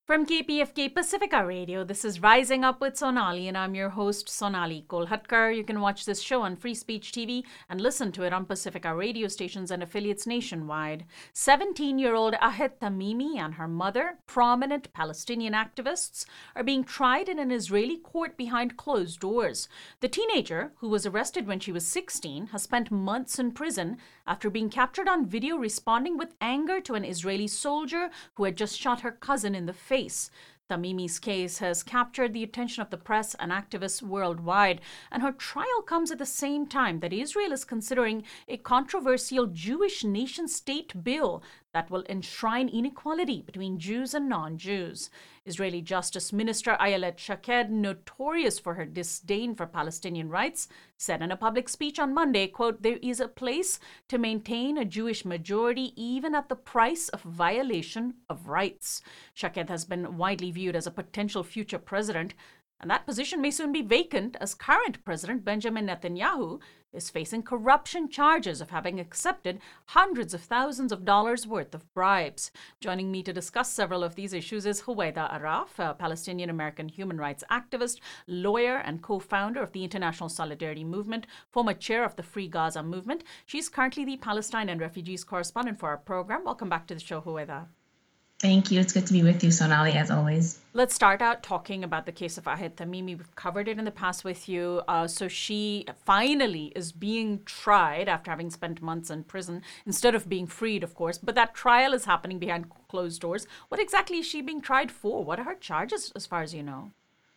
From KPFK Pacifica Radio, this is Rising Up with Sonali, and I'm your host, Sonali Kolhatkar. You can watch this show on Free Speech TV and listen to it on Pacifica radio stations and affiliates nationwide. 17-year-old Ahed Tamimi and her mother, prominent Palestinian activists, are being tried in an Israeli court behind closed doors. The teenager, who was arrested when she was 16, has spent months in prison after being captured on video responding with anger to an Israeli soldier who had just shot her cousin in the face. Tamimi's case has captured the attention of the press and activists worldwide, and her trial comes at the same time that Israel is considering a controversial Jewish nation-state bill that will enshrine inequality between Jews and non-Jews. Israeli Justice Minister Ayelet Shaked, notorious for her disdain for Palestinian rights, said in a public speech on Monday, quote, "There is a place to maintain a Jewish majority even at the price of violation of rights." Shaked has been widely viewed as a potential future president, and that position may soon be vacant as current President Benjamin Netanyahu is facing corruption charges of having accepted hundreds of thousands of dollars worth of bribes. Joining me to discuss several of these issues is Huwaida Araf, a Palestinian-American human rights activist, lawyer, and co-founder of the International Solidarity Movement, former chair of the Free Gaza Movement. She's currently the Palestine and refugees correspondent for our program. Welcome back to the show, Huwaida. Thank you. It's good to be with you, Sonali, as always. Let's start out talking about the case of Ahed Tamimi. We've covered it in the past with you. So she finally is being tried after having spent months in prison, instead of being freed, of course. But that trial is happening behind closed doors. What exactly is she being tried for? What are her charges, as far as you know?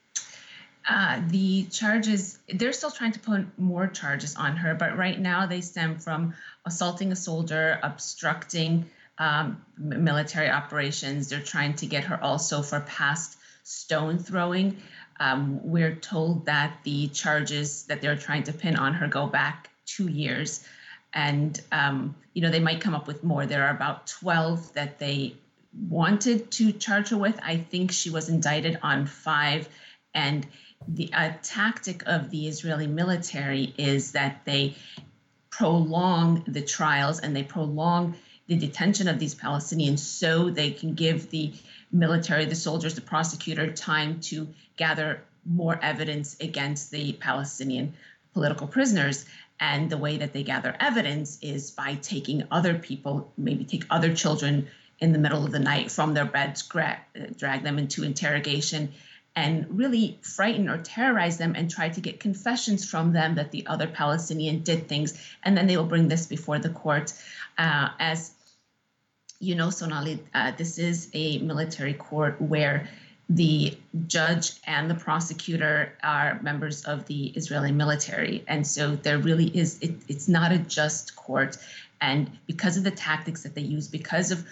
The charges, they're still trying to put more charges on her, but right now they stem from assaulting a soldier, obstructing military operations. They're trying to get her also for past stone throwing. We're told that the charges that they're trying to pin on her go back 2 years. And, they might come up with more. There are about 12 that they wanted to charge her with. I think she was indicted on 5. And the tactic of the Israeli military is that they prolong the trials and they prolong the detention of these Palestinians so they can give the military, the soldiers, the prosecutor time to gather more evidence against the Palestinian political prisoners. And the way that they gather evidence is by taking other people, maybe take other children in the middle of the night from their beds, drag them into interrogation, and really frighten or terrorize them and try to get confessions from them that the other Palestinian did things. And then they will bring this before the court. As you know, Sonali, this is a military court where the judge and the prosecutor are members of the Israeli military. And so there really is, it's not a just court. And because of the tactics that they use, because of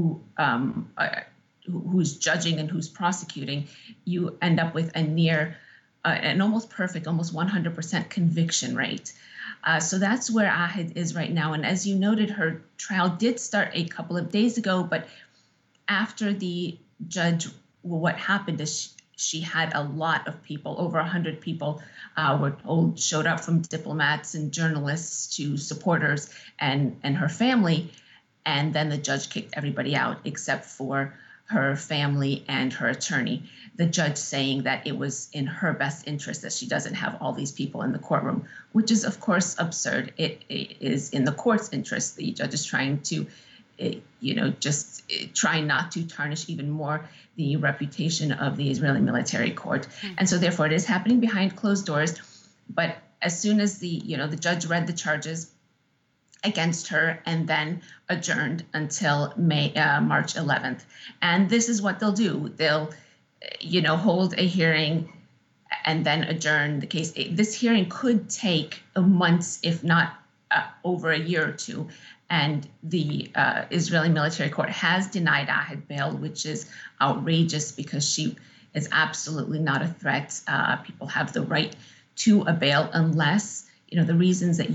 who's judging and who's prosecuting, you end up with an almost perfect, almost 100% conviction rate. So that's where Ahed is right now. And as you noted, her trial did start a couple of days ago, but after the judge, what happened is she had a lot of people, over 100 people were told, showed up, from diplomats and journalists to supporters and her family. And then the judge kicked everybody out except for her family and her attorney. The judge saying that it was in her best interest that she doesn't have all these people in the courtroom, which is, of course, absurd. It is in the court's interest. The judge is trying to, try not to tarnish even more the reputation of the Israeli military court. And so therefore it is happening behind closed doors. But as soon as the judge read the charges against her and then adjourned until March 11th. And this is what they'll do. They'll, hold a hearing and then adjourn the case. This hearing could take months, if not over a year or two. And the Israeli military court has denied Ahed bail, which is outrageous because she is absolutely not a threat. People have the right to a bail unless, the reasons that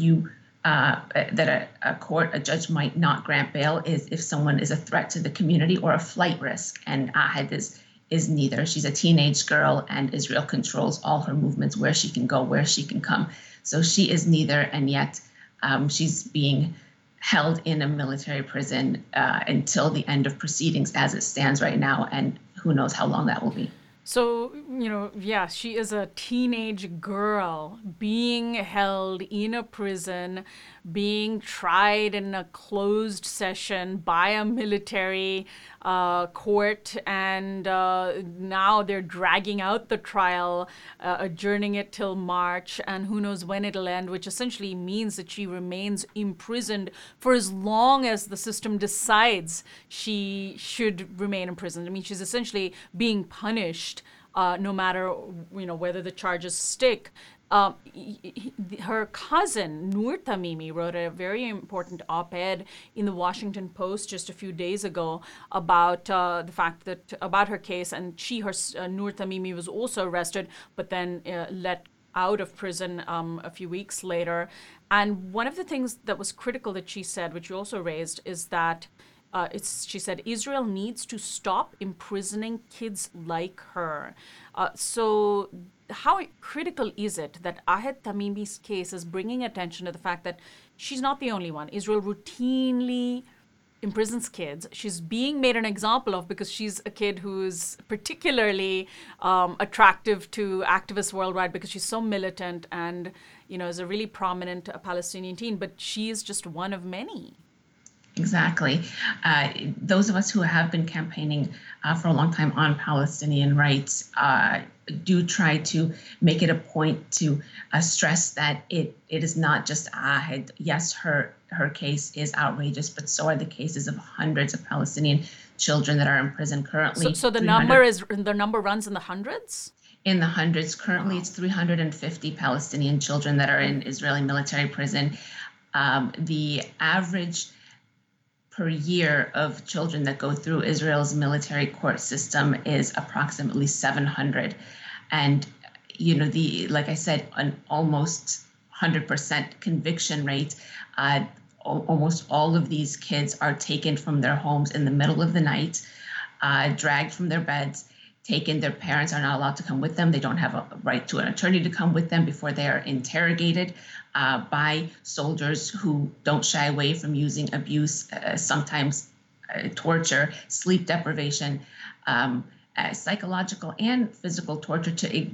a judge might not grant bail is if someone is a threat to the community or a flight risk. And Ahed is neither. She's a teenage girl, and Israel controls all her movements, where she can go, where she can come. So she is neither, and yet she's being held in a military prison until the end of proceedings as it stands right now. And who knows how long that will be. So, yeah, she is a teenage girl being held in a prison, being tried in a closed session by a military court, and now they're dragging out the trial, adjourning it till March, and who knows when it'll end, which essentially means that she remains imprisoned for as long as the system decides she should remain imprisoned. I mean, she's essentially being punished no matter whether the charges stick. Her cousin Noor Tamimi wrote a very important op-ed in the Washington Post just a few days ago about the fact that about her case, and Noor Tamimi was also arrested, but then let out of prison a few weeks later. And one of the things that was critical that she said, which you also raised, is that she said Israel needs to stop imprisoning kids like her. So how critical is it that Ahed Tamimi's case is bringing attention to the fact that she's not the only one? Israel routinely imprisons kids. She's being made an example of because she's a kid who's particularly attractive to activists worldwide because she's so militant and, is a really prominent Palestinian teen, but she is just one of many. Exactly. Those of us who have been campaigning for a long time on Palestinian rights do try to make it a point to stress that it is not just Ahed. Yes, her case is outrageous, but so are the cases of hundreds of Palestinian children that are in prison currently. So the number runs in the hundreds? In the hundreds. Currently, It's 350 Palestinian children that are in Israeli military prison. The average per year of children that go through Israel's military court system is approximately 700. And, like I said, an almost 100% conviction rate. Almost all of these kids are taken from their homes in the middle of the night, dragged from their beds, taken. Their parents are not allowed to come with them. They don't have a right to an attorney to come with them before they are interrogated by soldiers who don't shy away from using abuse, sometimes torture, sleep deprivation, psychological and physical torture to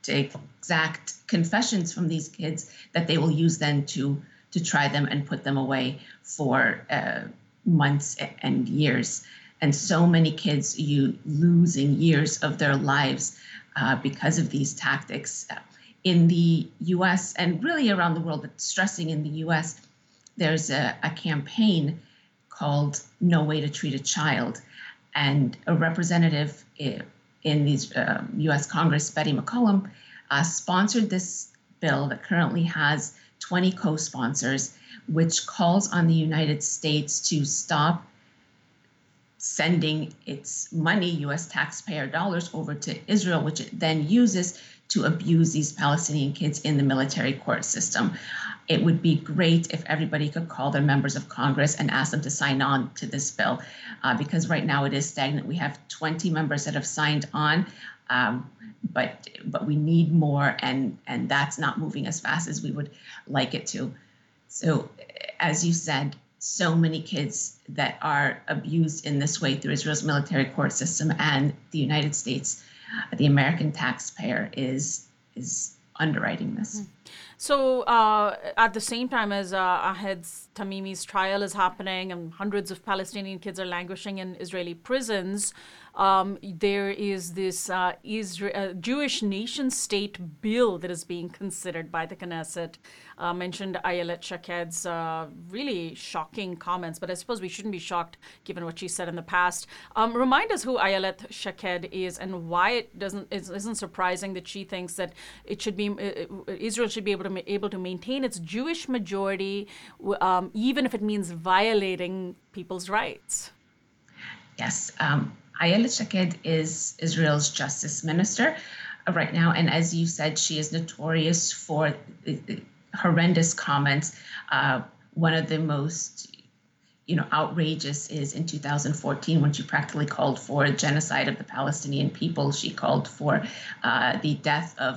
exact confessions from these kids that they will use then to try them and put them away for months and years. And so many kids losing years of their lives because of these tactics. In the U.S. and really around the world, but stressing in the U.S., there's a campaign called No Way to Treat a Child. And a representative in the U.S. Congress, Betty McCollum, sponsored this bill that currently has 20 co-sponsors, which calls on the United States to stop sending its money, U.S. taxpayer dollars, over to Israel, which it then uses to abuse these Palestinian kids in the military court system. It would be great if everybody could call their members of Congress and ask them to sign on to this bill, because right now it is stagnant. We have 20 members that have signed on, but we need more, and that's not moving as fast as we would like it to. So, as you said, so many kids that are abused in this way through Israel's military court system, and the United States, the American taxpayer, is underwriting this. So at the same time as Ahed Tamimi's trial is happening and hundreds of Palestinian kids are languishing in Israeli prisons, there is this Jewish nation-state bill that is being considered by the Knesset. Mentioned Ayelet Shaked's really shocking comments, but I suppose we shouldn't be shocked given what she said in the past. Remind us who Ayelet Shaked is and why it isn't surprising that she thinks that it should be Israel should be able to maintain its Jewish majority, even if it means violating people's rights. Yes. Ayelet Shaked is Israel's justice minister right now. And as you said, she is notorious for horrendous comments. One of the most outrageous is in 2014 when she practically called for a genocide of the Palestinian people. She called for the death of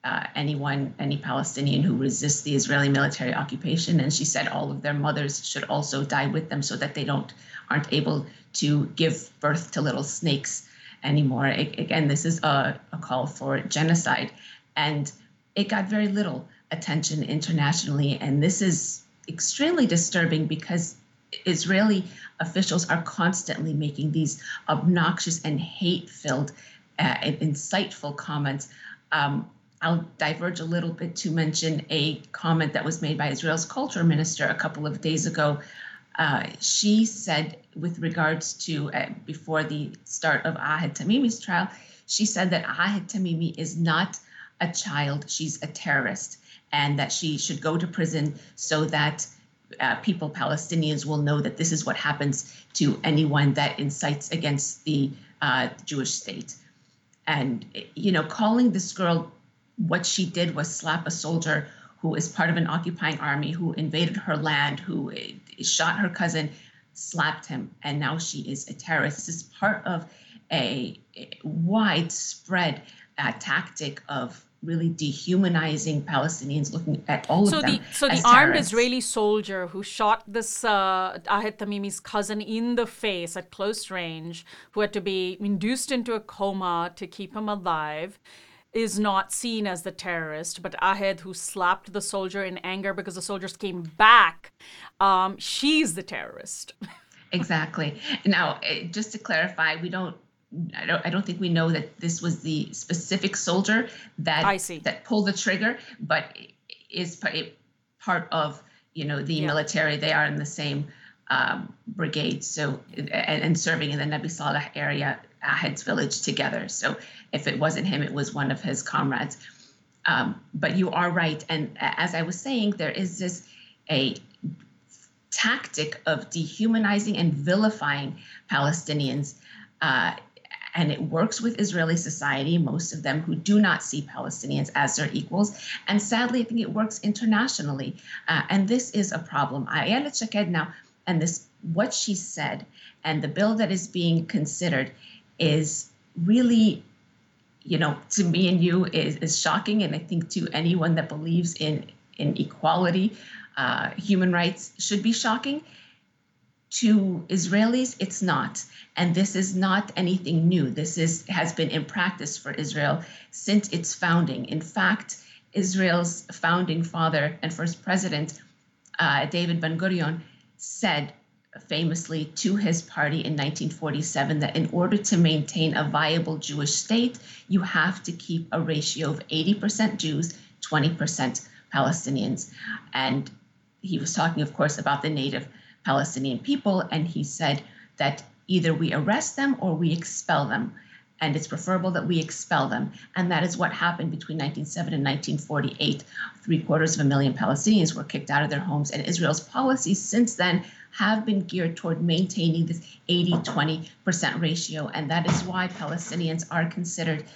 any Palestinian who resists the Israeli military occupation. And she said all of their mothers should also die with them so that they aren't able to give birth to little snakes anymore. Again, this is a call for genocide, and it got very little attention internationally. And this is extremely disturbing because Israeli officials are constantly making these obnoxious and hate-filled, insightful comments. I'll diverge a little bit to mention a comment that was made by Israel's culture minister a couple of days ago. She said, with regards to before the start of Ahed Tamimi's trial, she said that Ahed Tamimi is not a child, she's a terrorist, and that she should go to prison so that people, Palestinians, will know that this is what happens to anyone that incites against the Jewish state. And, calling this girl, what she did was slap a soldier who is part of an occupying army, who invaded her land, who shot her cousin, slapped him, and now she is a terrorist. This is part of a widespread tactic of really dehumanizing Palestinians, looking at all of them So the as armed terrorists. Israeli soldier who shot this Ahed Tamimi's cousin in the face at close range, who had to be induced into a coma to keep him alive, is not seen as the terrorist, but Ahed, who slapped the soldier in anger because the soldiers came back, she's the terrorist. Exactly. Now, just to clarify, I don't think we know that this was the specific soldier that pulled the trigger, but is part of the military. They are in the same brigade, so and serving in the Nabi Saleh area, Ahed's village, together. So if it wasn't him, it was one of his comrades. But you are right, and as I was saying, there is a tactic of dehumanizing and vilifying Palestinians. And it works with Israeli society, most of them who do not see Palestinians as their equals. And sadly, I think it works internationally. And this is a problem. Ayelet Shaked now, and what she said, and the bill that is being considered is really, to me and you, is shocking. And I think to anyone that believes in equality, human rights, should be shocking. To Israelis, it's not. And this is not anything new. This has been in practice for Israel since its founding. In fact, Israel's founding father and first president, David Ben-Gurion, said famously to his party in 1947 that in order to maintain a viable Jewish state, you have to keep a ratio of 80% Jews, 20% Palestinians. And he was talking, of course, about the native Palestinian people, and he said that either we arrest them or we expel them, and it's preferable that we expel them. And that is what happened between 1907 and 1948. 750,000 Palestinians were kicked out of their homes, and Israel's policies since then have been geared toward maintaining this 80-20% ratio, and that is why Palestinians are considered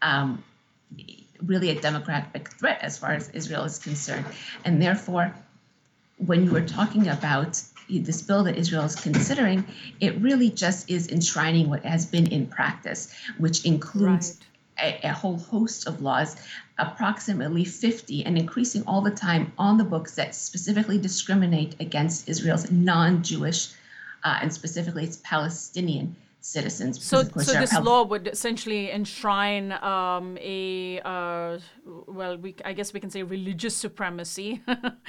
really a democratic threat as far as Israel is concerned. And therefore, when you were talking about this bill that Israel is considering, it really just is enshrining what has been in practice, which includes a whole host of laws, approximately 50, and increasing all the time on the books that specifically discriminate against Israel's non-Jewish and specifically its Palestinian citizens. So this law would essentially enshrine I guess we can say religious supremacy,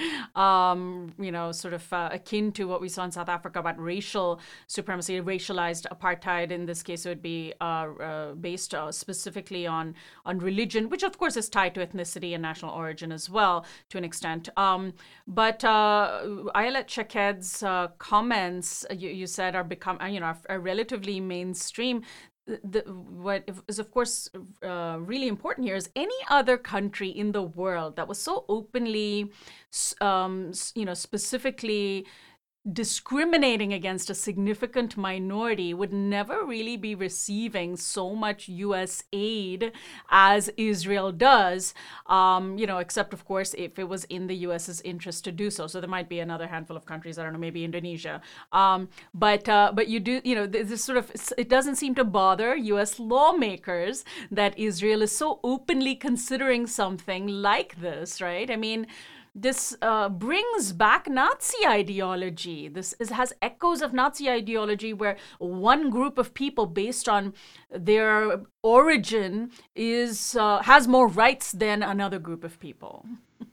sort of akin to what we saw in South Africa about racial supremacy, racialized apartheid. In this case, it would be based specifically on religion, which of course is tied to ethnicity and national origin as well to an extent. But Ayelet Shaked's comments, you said, are relatively mainstream. What is, of course, really important here is any other country in the world that was so openly, specifically discriminating against a significant minority would never really be receiving so much U.S. aid as Israel does, except, of course, if it was in the U.S.'s interest to do so. So there might be another handful of countries, I don't know, maybe Indonesia. But you do, this sort of, it doesn't seem to bother U.S. lawmakers that Israel is so openly considering something like this, right? I mean, this brings back Nazi ideology. Has echoes of Nazi ideology where one group of people, based on their origin, has more rights than another group of people.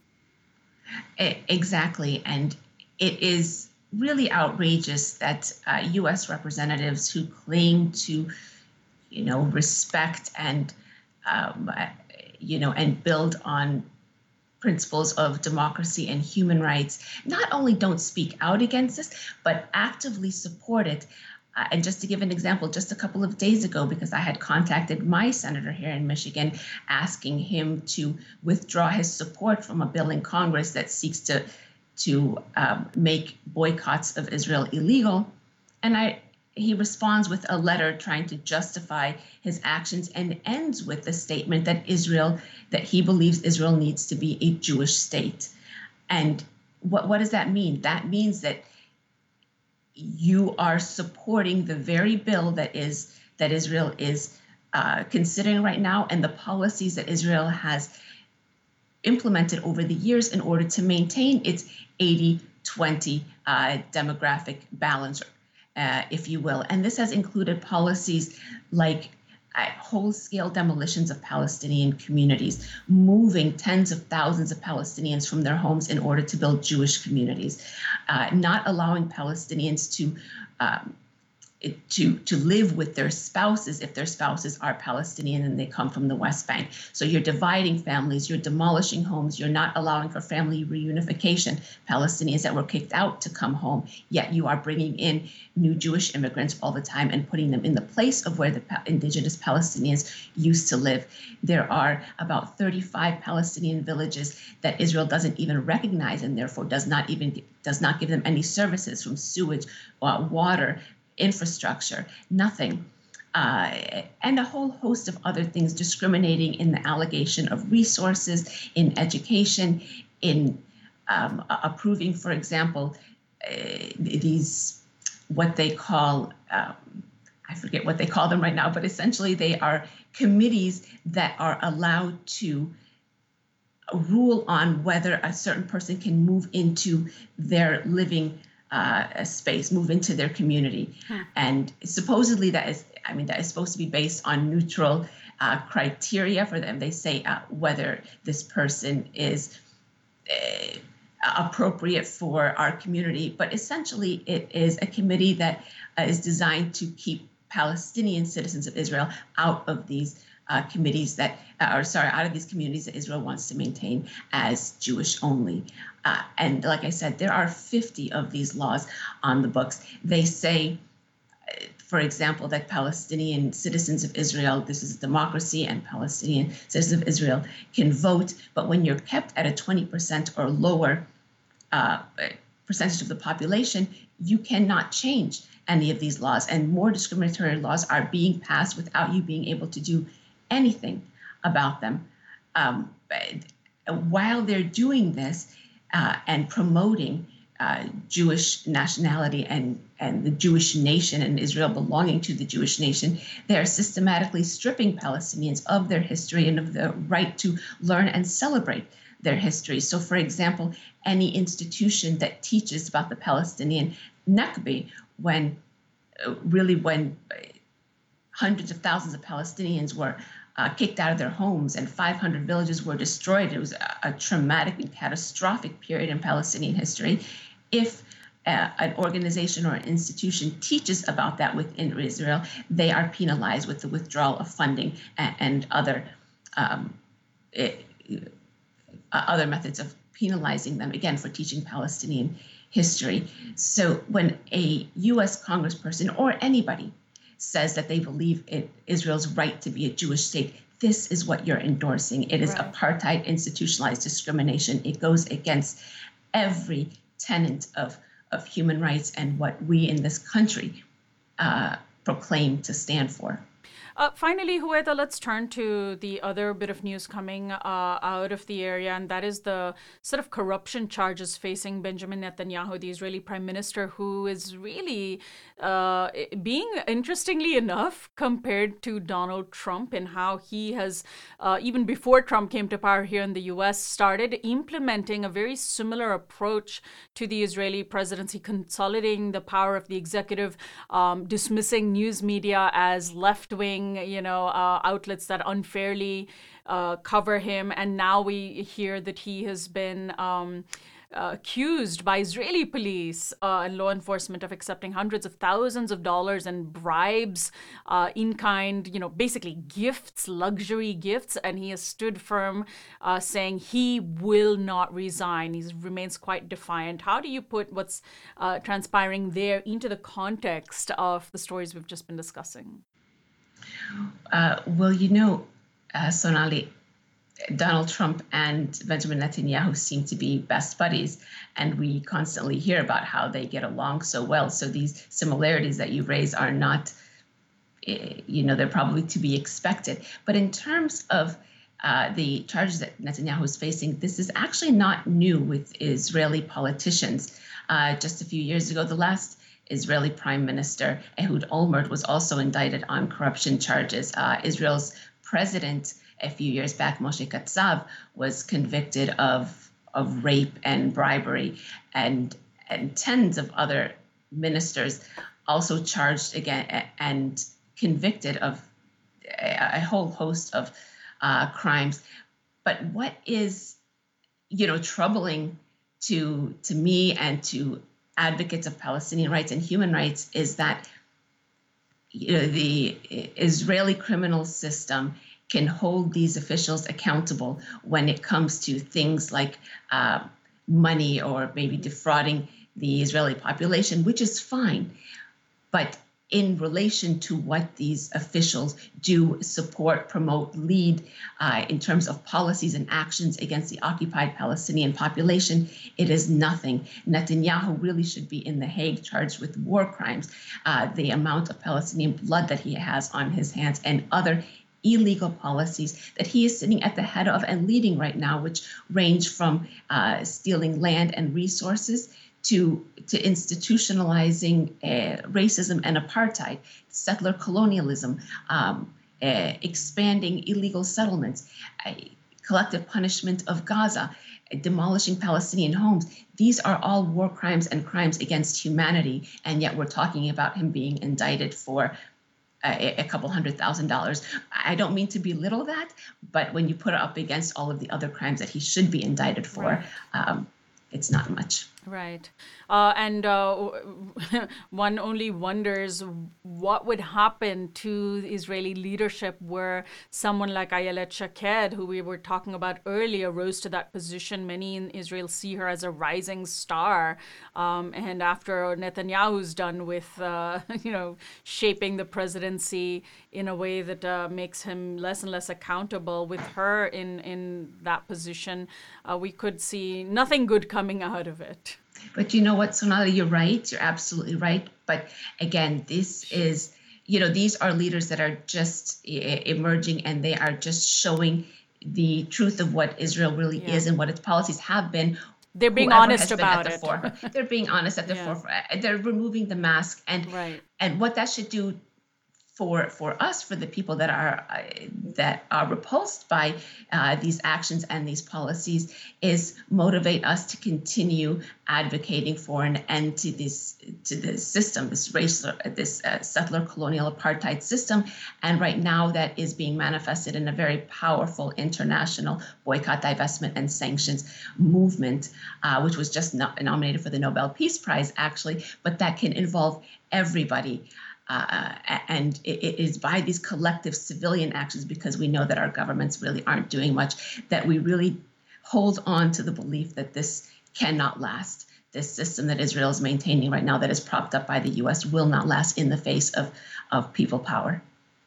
Exactly. And it is really outrageous that U.S. representatives who claim to, respect and, and build on principles of democracy and human rights, not only don't speak out against this, but actively support it. And just to give an example, just a couple of days ago, because I had contacted my senator here in Michigan, asking him to withdraw his support from a bill in Congress that seeks to make boycotts of Israel illegal. And he responds with a letter trying to justify his actions and ends with the statement that he believes Israel needs to be a Jewish state. And what does that mean? That means that you are supporting the very bill that Israel is considering right now, and the policies that Israel has implemented over the years in order to maintain its 80-20 demographic balance, if you will. And this has included policies like whole-scale demolitions of Palestinian communities, moving tens of thousands of Palestinians from their homes in order to build Jewish communities, not allowing Palestinians to live with their spouses if their spouses are Palestinian and they come from the West Bank. So you're dividing families, you're demolishing homes, you're not allowing for family reunification, Palestinians that were kicked out to come home, yet you are bringing in new Jewish immigrants all the time and putting them in the place of where the indigenous Palestinians used to live. There are about 35 Palestinian villages that Israel doesn't even recognize and therefore does not give them any services, from sewage, water, infrastructure, nothing. And a whole host of other things, discriminating in the allocation of resources, in education, in approving, for example, these, what they call, I forget what they call them right now, but essentially they are committees that are allowed to rule on whether a certain person can move into their living space, move into their community. And supposedly that is supposed to be based on neutral criteria for them. They say whether this person is appropriate for our community, but essentially it is a committee that is designed to keep Palestinian citizens of Israel out of these committees out of these communities that Israel wants to maintain as Jewish only. And like I said, there are 50 of these laws on the books. They say, for example, that Palestinian citizens of Israel, this is a democracy, and Palestinian citizens of Israel can vote, but when you're kept at a 20% or lower percentage of the population, you cannot change any of these laws. And more discriminatory laws are being passed without you being able to do anything about them. While they're doing this and promoting Jewish nationality and the Jewish nation and Israel belonging to the Jewish nation, they are systematically stripping Palestinians of their history and of the right to learn and celebrate their history. So, for example, any institution that teaches about the Palestinian Nakba, when hundreds of thousands of Palestinians were kicked out of their homes and 500 villages were destroyed. It was a traumatic and catastrophic period in Palestinian history. If an organization or an institution teaches about that within Israel, they are penalized with the withdrawal of funding and other methods of penalizing them, again, for teaching Palestinian history. So when a U.S. congressperson or anybody says that they believe Israel's right to be a Jewish state, this is what you're endorsing. It is apartheid, institutionalized discrimination. It goes against every tenet of human rights and what we in this country proclaim to stand for. Finally, Hueda, let's turn to the other bit of news coming out of the area, and that is the sort of corruption charges facing Benjamin Netanyahu, the Israeli prime minister, who is really being, interestingly enough, compared to Donald Trump in how he has, even before Trump came to power here in the US, started implementing a very similar approach to the Israeli presidency, consolidating the power of the executive, dismissing news media as left-wing, outlets that unfairly cover him. And now we hear that he has been accused by Israeli police and law enforcement of accepting hundreds of thousands of dollars in bribes, in kind, basically gifts, luxury gifts. And he has stood firm, saying he will not resign. He remains quite defiant. How do you put what's transpiring there into the context of the stories we've just been discussing? Sonali, Donald Trump and Benjamin Netanyahu seem to be best buddies, and we constantly hear about how they get along so well. So these similarities that you raise are not, they're probably to be expected. But in terms of the charges that Netanyahu is facing, this is actually not new with Israeli politicians. Just a few years ago, the last Israeli Prime Minister, Ehud Olmert, was also indicted on corruption charges. Israel's president, a few years back, Moshe Katsav, was convicted of rape and bribery, and tens of other ministers also charged again and convicted of a whole host of crimes. But what is, troubling to me and to advocates of Palestinian rights and human rights is that the Israeli criminal system can hold these officials accountable when it comes to things like money or maybe defrauding the Israeli population, which is fine. But in relation to what these officials do, support, promote, lead in terms of policies and actions against the occupied Palestinian population, it is nothing. Netanyahu really should be in The Hague charged with war crimes. The amount of Palestinian blood that he has on his hands and other illegal policies that he is sitting at the head of and leading right now, which range from stealing land and resources to institutionalizing racism and apartheid, settler colonialism, expanding illegal settlements, collective punishment of Gaza, demolishing Palestinian homes. These are all war crimes and crimes against humanity, and yet we're talking about him being indicted for a couple $100,000. I don't mean to belittle that, but when you put it up against all of the other crimes that he should be indicted for, it's not much. Right. And one only wonders what would happen to the Israeli leadership were someone like Ayelet Shaked, who we were talking about earlier, rose to that position. Many in Israel see her as a rising star. And after Netanyahu's done with, shaping the presidency in a way that makes him less and less accountable, with her in that position, we could see nothing good coming out of it. But you know what, Sonali, you're right. You're absolutely right. But again, this is, these are leaders that are just emerging, and they are just showing the truth of what Israel really is and what its policies have been. They're being honest about it. They're being honest at the forefront. They're removing the mask, and what that should do for us, for the people that are repulsed by these actions and these policies, is motivate us to continue advocating for an end to this system, this settler colonial apartheid system. And right now, that is being manifested in a very powerful international boycott, divestment, and sanctions movement, which was just nominated for the Nobel Peace Prize, actually, but that can involve everybody. And it is by these collective civilian actions, because we know that our governments really aren't doing much, that we really hold on to the belief that this cannot last. This system that Israel is maintaining right now, that is propped up by the U.S., will not last in the face of people power.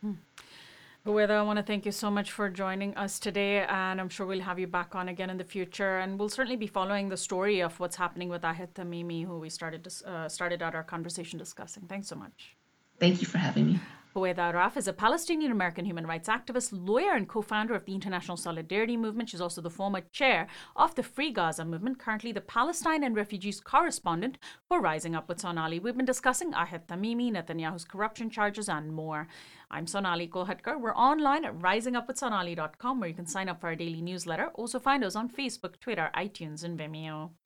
Hueda, I want to thank you so much for joining us today, and I'm sure we'll have you back on again in the future. And we'll certainly be following the story of what's happening with Ahed Tamimi, who we started out our conversation discussing. Thanks so much. Thank you for having me. Foueda Araf is a Palestinian-American human rights activist, lawyer, and co-founder of the International Solidarity Movement. She's also the former chair of the Free Gaza Movement, currently the Palestine and refugees correspondent for Rising Up with Sonali. We've been discussing Ahed Tamimi, Netanyahu's corruption charges, and more. I'm Sonali Kolhatkar. We're online at risingupwithsonali.com, where you can sign up for our daily newsletter. Also find us on Facebook, Twitter, iTunes, and Vimeo.